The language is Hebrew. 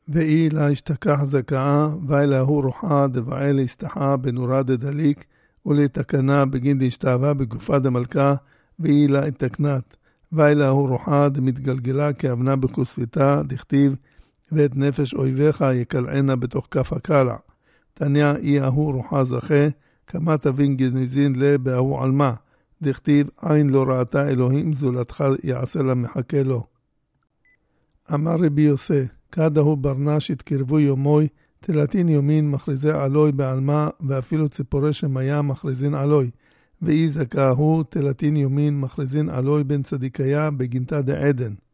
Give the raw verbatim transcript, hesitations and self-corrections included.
ואי לה השתכח זכאה, ואילה הוא רוחה דבעי להסתחה בנורה דדליק, ולתקנה בגין דשתאווה בגופה דמלכה, ואי לה התקנת. ואילה הוא רוחה דמתגלגלה כאבנה בכוספיתה, דכתיב, ואת נפש אויביך יקלענה בתוך כף הקלע. תניא אי ההוא רוחה זכה, כמה תבין גזניזין לבאהו עלמה, דכתיב עין לא ראתה אלוהים זולתך יעשה לה מחכה לו. אמר רבי יוסי, כדהו ברנש התקרבו יומוי, תלתין יומין מכריזי עלוי בעלמה, ואפילו ציפורי שמיה מכריזין עלוי, ואי זכה הוא תלתין יומין מכריזין עלוי בן צדיקיה בגינתה דעדן.